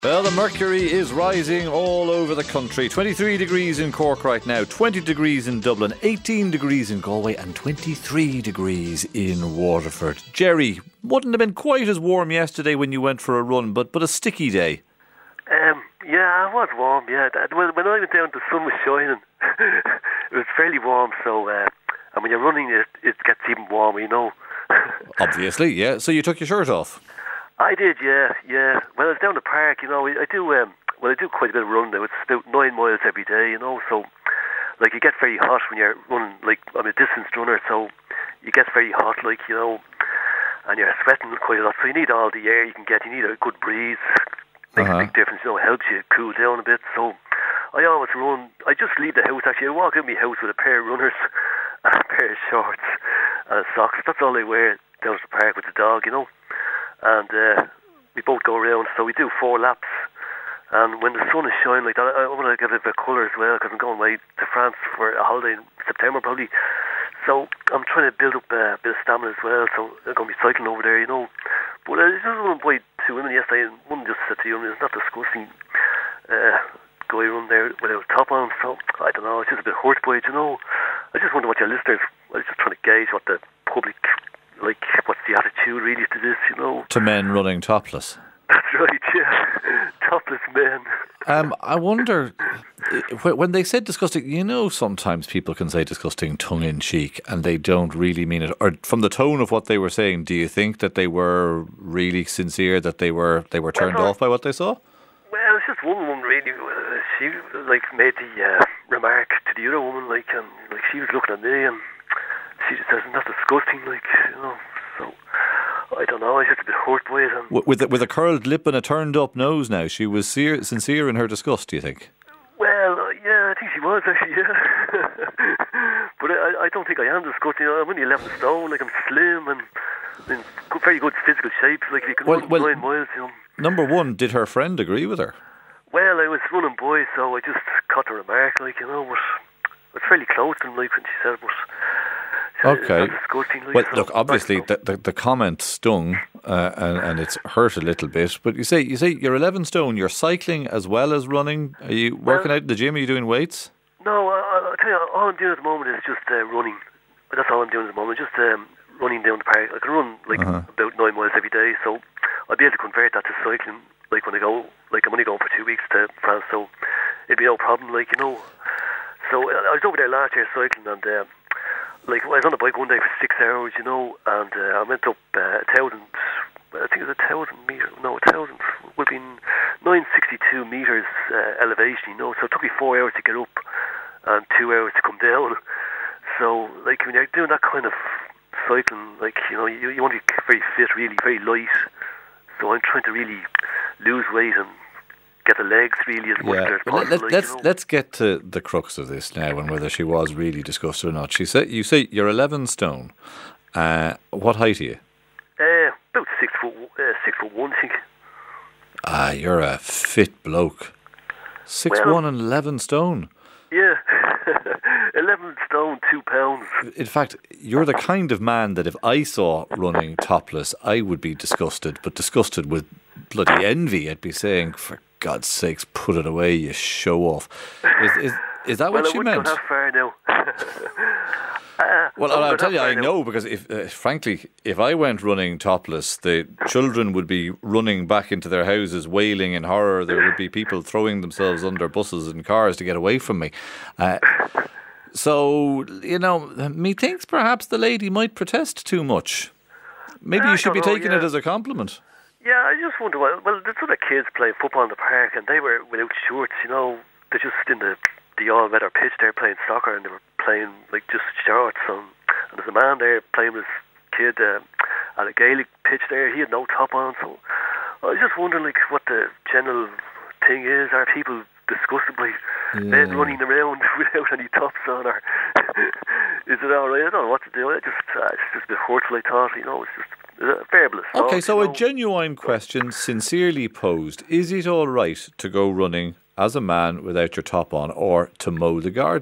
Well, the mercury is rising all over the country. 23 degrees in Cork right now, 20 degrees in Dublin, 18 degrees in Galway and 23 degrees in Waterford. Jerry, wouldn't have been quite as warm yesterday when you went for a run, but a sticky day. Yeah, it was warm, yeah. When I went down, the sun was shining. It was fairly warm, so and when you're running, it gets even warmer, you know. Obviously, yeah. So you took your shirt off? I did, yeah. Well, I was down the park, you know. I do quite a bit of running now. It's about 9 miles every day, you know. So, like, you get very hot when you're running. Like, I'm a distance runner, so you get very hot, like, you know, and you're sweating quite a lot. So you need all the air you can get. You need a good breeze. Makes a big difference, you know. It helps you cool down a bit. So I always run. I just leave the house. Actually, I walk out of my house with a pair of runners, and a pair of shorts, and socks. That's all I wear down to the park with the dog, you know. And we both go around, so we do 4 laps. And when the sun is shining like that, I want to get a bit of colour as well, because I'm going away to France for a holiday in September probably. So I'm trying to build up a bit of stamina as well, so I'm going to be cycling over there, you know. But I just went by 2 women yesterday, and one just said to you, it's not disgusting guy run there without a top on, so I don't know, it's just a bit hurt by it, you know. I just wonder what your listeners, I was just trying to gauge what the public, like, what's the attitude really to this, you know? To men running topless. That's right, yeah. Topless men. I wonder, when they said disgusting, you know, sometimes people can say disgusting tongue-in-cheek and they don't really mean it. Or from the tone of what they were saying, do you think that they were really sincere, that they were turned off by what they saw? Well, it's just one woman really. She like made the remark to the other woman, like she was looking at me and she just says, "That's disgusting," like, you know. So I don't know. I was just a bit hurt by it. And with a curled lip and a turned up nose. Now she was sincere in her disgust. Do you think? Well, yeah, I think she was actually. Yeah, but I don't think I am disgusting. I'm only 11 stone. Like, I'm slim and in very good physical shape. Like, if you can run 9 miles, you know. Number one, did her friend agree with her? Well, I was running by, so I just caught the remark, like, you know, but I was fairly close to him, like, when she said, but okay. Like, well, so look, obviously the comment stung and it's hurt a little bit. But you say you're 11 stone. You're cycling as well as running. Are you working out in the gym? Are you doing weights? No, I'll tell you, all I'm doing at the moment is just running. That's all I'm doing at the moment. Just running down the park. I can run like about 9 miles every day, so I'll be able to convert that to cycling. Like when I go, like I'm only going for 2 weeks to France, so it'd be no problem. Like, you know. So I was over there last year cycling, and like I was on the bike one day for 6 hours, you know, and I went up 1,000. I think it was 1,000 meters. No, 1,000 would be 962 meters elevation, you know. So it took me 4 hours to get up and 2 hours to come down. So like when you're doing that kind of cycling, like, you know, you want to be very fit, really, very light. So I'm trying to really lose weight and get the legs really as much as possible. Let's get to the crux of this now, and whether she was really disgusted or not. You say you're 11 stone. What height are you? About 6'1", I think. You're a fit bloke. 6'1" and 11 stone. Yeah, 11 stone, 2 pounds. In fact, you're the kind of man that if I saw running topless, I would be disgusted, but disgusted with bloody envy. I'd be saying, for God's sakes, put it away, you show off. Is that what she meant? Well, I wouldn't go that far now. Well, I'll tell you, I know, because frankly, if I went running topless, the children would be running back into their houses, wailing in horror. There would be people throwing themselves under buses and cars to get away from me. So, you know, methinks perhaps the lady might protest too much. Maybe you should be taking it as a compliment. Yeah, I just wonder, well, there's other kids playing football in the park, and they were without shorts, you know. They're just in the all-weather pitch there playing soccer, and they were playing like just shorts. And there's a man there playing with his kid at a Gaelic pitch there. He had no top on, so I was just wondering, like, what the general thing is. Are people disgusted by men running around without any tops on, or is it all right? I don't know what to do. It's just a bit hurtful, I thought. You know, it's just a fabulous thought. Okay, so a genuine question, sincerely posed: is it all right to go running as a man without your top on, or to mow the garden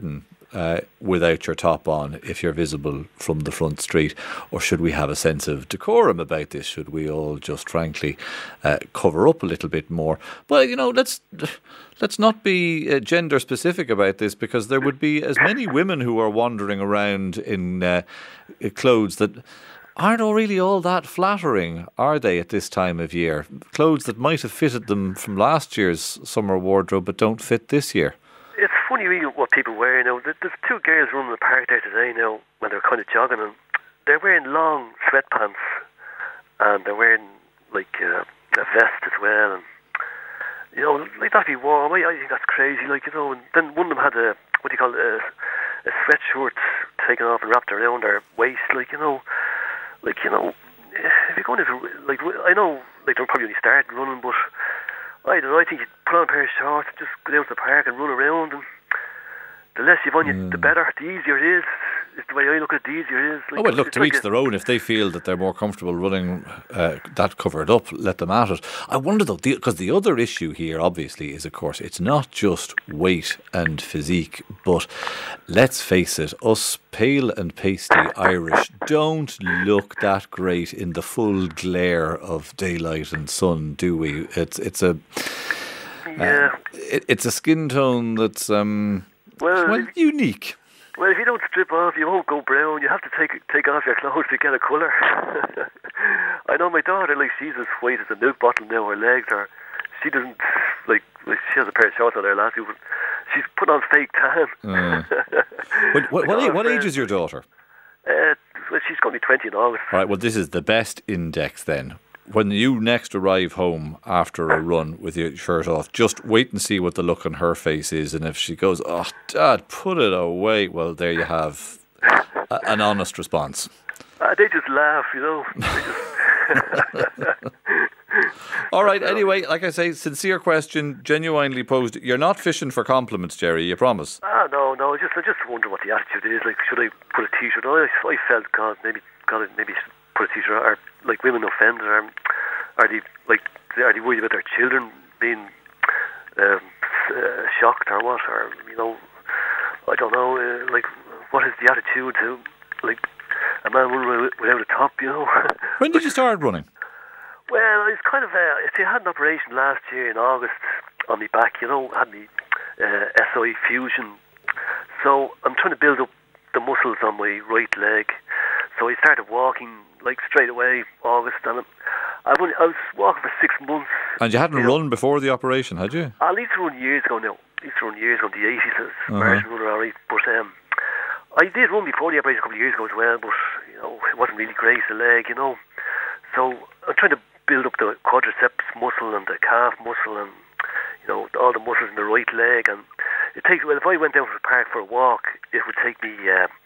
without your top on if you're visible from the front street? Or should we have a sense of decorum about this? Should we all just frankly cover up a little bit more? But, let's not be gender specific about this, because there would be as many women who are wandering around in clothes that aren't really all that flattering, are they, at this time of year? Clothes that might have fitted them from last year's summer wardrobe but don't fit this year. It's funny really what people wear now. There's two girls running the park there today now when they're kind of jogging, and they're wearing long sweatpants and they're wearing like a vest as well, and like that'd be warm. I think that's crazy, and then one of them had a sweatshirt taken off and wrapped around their waist, if you're going to, I know, they're probably only starting running, but I don't know, I think you put on a pair of shorts, just go down to the park and run around, and the less you've on you, the better, the easier it is. It's the way I look at it, the easier it is. Look, to each their own. If they feel that they're more comfortable running that covered up, let them at it. I wonder though, because the other issue here obviously is, of course, it's not just weight and physique, but let's face it, us pale and pasty Irish don't look that great in the full glare of daylight and sun, do we? It's a skin tone that's unique. Well, if you don't strip off, you won't go brown. You have to take off your clothes to get a colour. I know my daughter, she's as white as a milk bottle now. Her legs are, she doesn't, she has a pair of shorts on her last week, but she's put on fake tan. What age is your daughter? She's going to be 20 in August. All right, well, this is the best index then. When you next arrive home after a run with your shirt off, just wait and see what the look on her face is. And if she goes, "Oh, Dad, put it away," well, there you have an honest response. They just laugh, All right, anyway, like I say, sincere question, genuinely posed. You're not fishing for compliments, Jerry, you promise? No, I just wonder what the attitude is. Should I put a T-shirt on? I felt, maybe put a T-shirt on, or women offended, or are they worried about their children being shocked or what, or I don't know, what is the attitude to a man running without a top, When did you start running? Well, it's kind of I had an operation last year in August on my back, had me SI fusion, so I'm trying to build up the muscles on my right leg. So I started walking straight away, August, and I was walking for 6 months. And you hadn't run before the operation, had you? I used to run years ago now. I used to run years ago in the 80s. I was a marathon runner, alright. But I did run before the operation a couple of years ago as well, but it wasn't really great, the leg, So I'm trying to build up the quadriceps muscle and the calf muscle and all the muscles in the right leg. And it takes, if I went down to the park for a walk, it would take me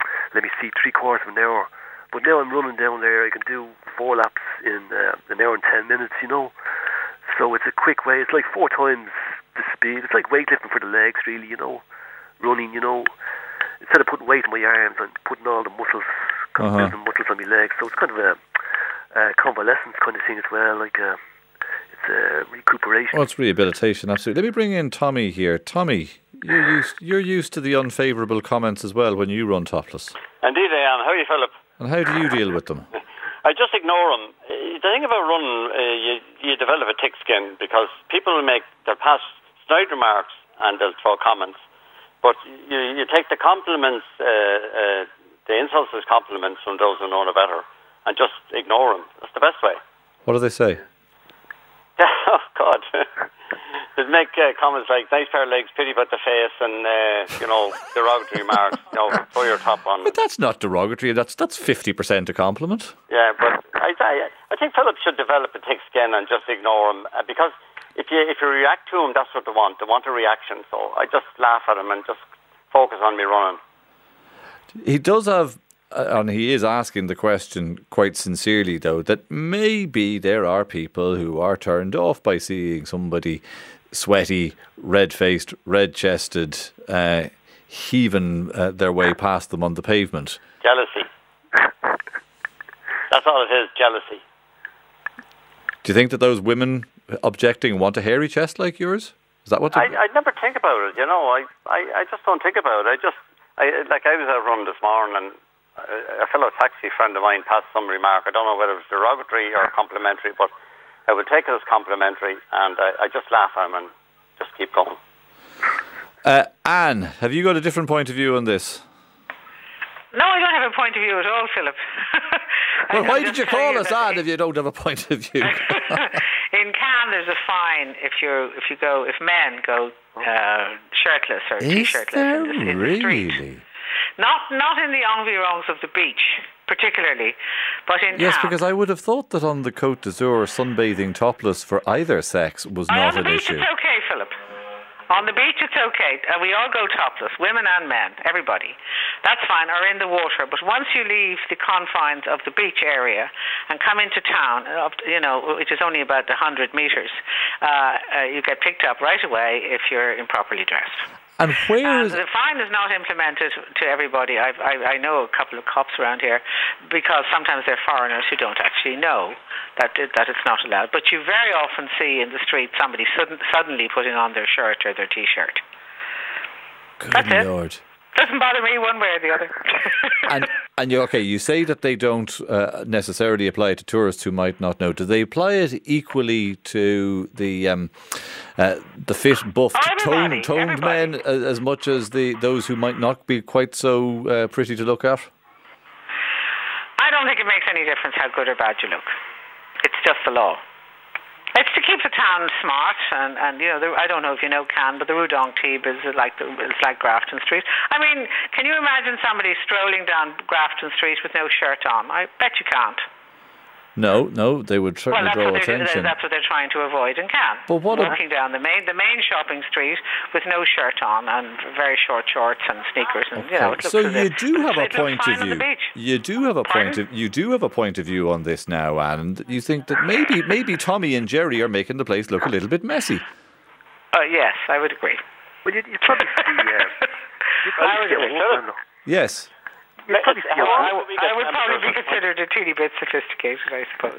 3/4 of an hour. But now I'm running down there, I can do 4 laps in an hour and 10 minutes, So it's a quick way. It's 4 times the speed. It's like weightlifting for the legs, really, running, Instead of putting weight in my arms, I'm putting all the muscles, building muscles on my legs. So it's kind of a convalescence kind of thing as well, it's a recuperation. Oh, it's rehabilitation, absolutely. Let me bring in Tommy here. Tommy, you're used to the unfavourable comments as well when you run topless. Indeed I am. How are you, Philip? And how do you deal with them? I just ignore them. The thing about running, you develop a thick skin because people they'll pass snide remarks and they'll throw comments. But you take the compliments, the insults as compliments from those who know no better and just ignore them. That's the best way. What do they say? Oh, God. They'd make comments like, nice pair of legs, pity about the face, and, derogatory remarks, throw your top on. But that's not derogatory. That's 50% a compliment. Yeah, but I think Philip should develop a thick skin and just ignore him, because if you react to him, that's what they want. They want a reaction, so I just laugh at him and just focus on me running. He does have, and he is asking the question quite sincerely, though, that maybe there are people who are turned off by seeing somebody sweaty, red-faced, red-chested, heaving their way past them on the pavement. Jealousy. That's all it is, jealousy. Do you think that those women objecting want a hairy chest like yours? Is that what? I never think about it, I just don't think about it. I was out running this morning, and a fellow taxi friend of mine passed some remark. I don't know whether it was derogatory or complimentary, but I would take it as complimentary, and I just laugh at him and just keep going. Anne, have you got a different point of view on this? No, I don't have a point of view at all, Philip. Well, why did you call us Anne if you don't have a point of view? In Cannes, there's a fine if men go shirtless or t-shirtless in the street. Not in the environs of the beach, particularly, but in Yes, town. because I would have thought that on the Côte d'Azur, sunbathing topless for either sex was not an issue. On the beach, it's okay, Philip. On the beach, it's okay. We all go topless, women and men, everybody. That's fine, or in the water. But once you leave the confines of the beach area and come into town, which is only about 100 metres, you get picked up right away if you're improperly dressed. And where the fine is not implemented to everybody. I know a couple of cops around here because sometimes they're foreigners who don't actually know that it's not allowed. But you very often see in the street somebody suddenly putting on their shirt or their T-shirt. Good Lord. Doesn't bother me one way or the other. And you say that they don't necessarily apply to tourists who might not know. Do they apply it equally to the fit, buffed, toned men as much as those who might not be quite so pretty to look at? I don't think it makes any difference how good or bad you look. It's just the law. It's to keep the town smart, and I don't know if you know Cannes, but the Rue d'Antibes is like Grafton Street. I mean, can you imagine somebody strolling down Grafton Street with no shirt on? I bet you can't. No, they would certainly draw attention. That's what they're trying to avoid in Cannes. But walking down the main shopping street with no shirt on and very short shorts and sneakers, and it looks so you do have a point of view. You do have a point of view on this now, and you think that maybe Tommy and Jerry are making the place look a little bit messy. Yes, I would agree. Well, you probably see. Yes. I would probably be considered a teeny bit sophisticated, I suppose.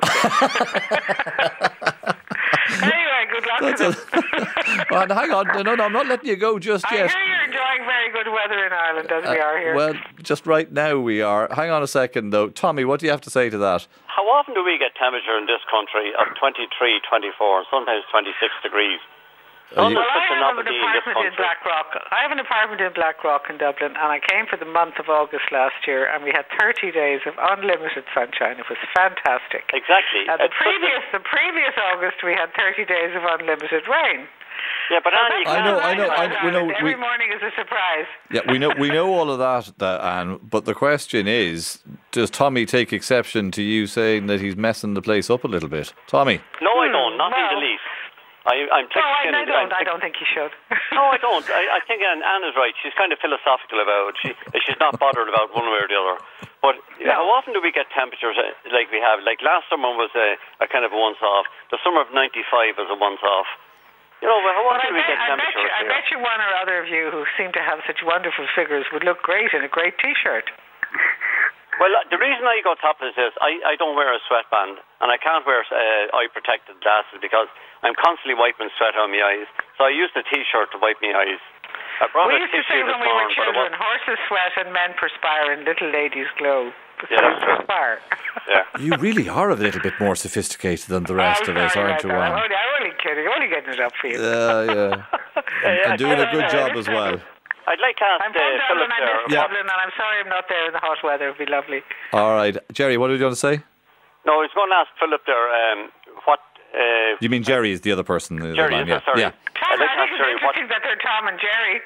Anyway, good luck to them. Well, hang on. No, I'm not letting you go just yet. I hear you're enjoying very good weather in Ireland, as we are here. Well, just right now we are. Hang on a second, though. Tommy, what do you have to say to that? How often do we get temperature in this country of 23, 24, sometimes 26 degrees? I have an apartment in Blackrock. I have an apartment in Blackrock in Dublin, and I came for the month of August last year, and we had 30 days of unlimited sunshine. It was fantastic. Exactly. The previous August, we had 30 days of unlimited rain. Yeah, but I know. Every morning is a surprise. Yeah, we know all of that, Anne. But the question is, does Tommy take exception to you saying that he's messing the place up a little bit? Tommy? No, I don't. Not in the least. I don't think you should. No, I don't. I think Anne is right. She's kind of philosophical about it. She's not bothered about one way or the other. But how often do we get temperatures like we have? Like last summer was a kind of a once-off. The summer of 95 was a once-off. How often do we get temperatures? I bet you one or other of you who seem to have such wonderful figures would look great in a great T-shirt. Well, the reason I go topless is I don't wear a sweatband, and I can't wear eye-protected glasses because I'm constantly wiping sweat on my eyes. So I use the T-shirt to wipe my eyes. We used to say when we were children, horses sweat and men perspire and little ladies glow. Perspire. Yeah. You really are a little bit more sophisticated than the rest of us, aren't you, Anne? I'm only kidding. I'm only getting it up for you. Yeah. And doing a good job as well. I'd like to ask I'm from Dublin, Philip I miss Dublin, and I'm sorry I'm not there in the hot weather. It would be lovely. All right. Jerry, what did you want to say? No, I was going to ask Philip there, what... you mean Jerry is the other person? Jerry, sorry. Yeah. Tom, I think it's interesting that they're Tom and Jerry.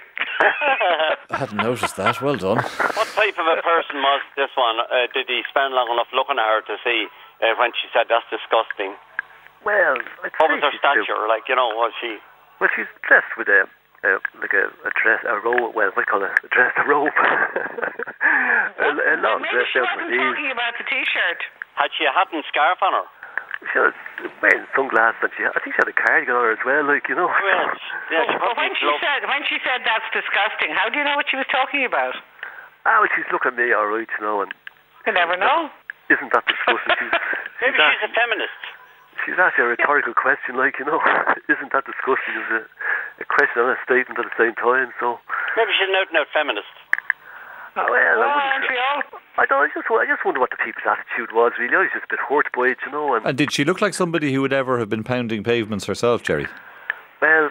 I hadn't noticed that. Well done. What type of a person was this one? Did he spend long enough looking at her to see when she said, that's disgusting? Well, what was her stature? Was she... Well, she's dressed with a dress, a robe. Well, what do you call it? A dress, a robe. a long dress out with these. Talking about the T-shirt. Had she a hat and scarf on her? She was wearing sunglasses, and I think she had a cardigan on her as well. Well, yeah. When she said that's disgusting, how do you know what she was talking about? Well, she's looking at me, all right, and you never know. Isn't that disgusting? Maybe she's a feminist. She's asking a rhetorical question, isn't that disgusting? Is a question and a statement at the same time, so... Maybe she's an out-and-out feminist. Aren't we all? I just wonder what the people's attitude was, really. I was just a bit hurt by it, And did she look like somebody who would ever have been pounding pavements herself, Jerry? Well,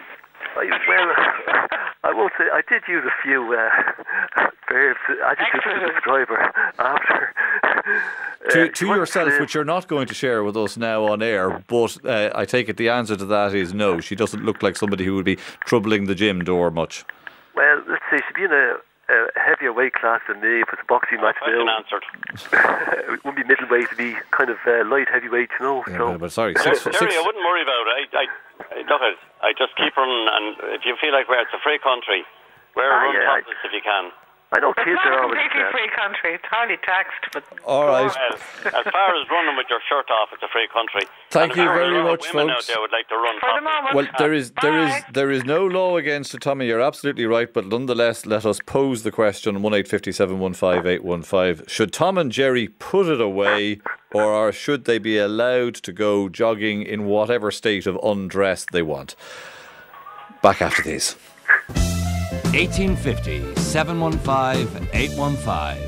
I won't say. I did use a few verbs, adjectives to describe her after. To yourself, which you're not going to share with us now on air, but I take it the answer to that is no. She doesn't look like somebody who would be troubling the gym door much. Well, let's say she'd be in a heavier weight class than me. If it's a boxing match, answered. It wouldn't be middleweight; it'd be kind of light heavyweight, Yeah, so. but sorry, Jerry, I wouldn't worry about it. Look, I just keep running, and if you feel like it's a free country, wear run topless if you can. I know It's kids not are a always. completely free country. It's highly taxed, but all right. Well, as far as running with your shirt off, it's a free country. Thank and you if there very were much, women folks. out there would like to run for the topless. moment. Well, there is no law against it, Tommy. You're absolutely right, but nonetheless, let us pose the question: 1-857-15815. Should Tom and Jerry put it away, or should they be allowed to go jogging in whatever state of undress they want? Back after these. 1850 715 815.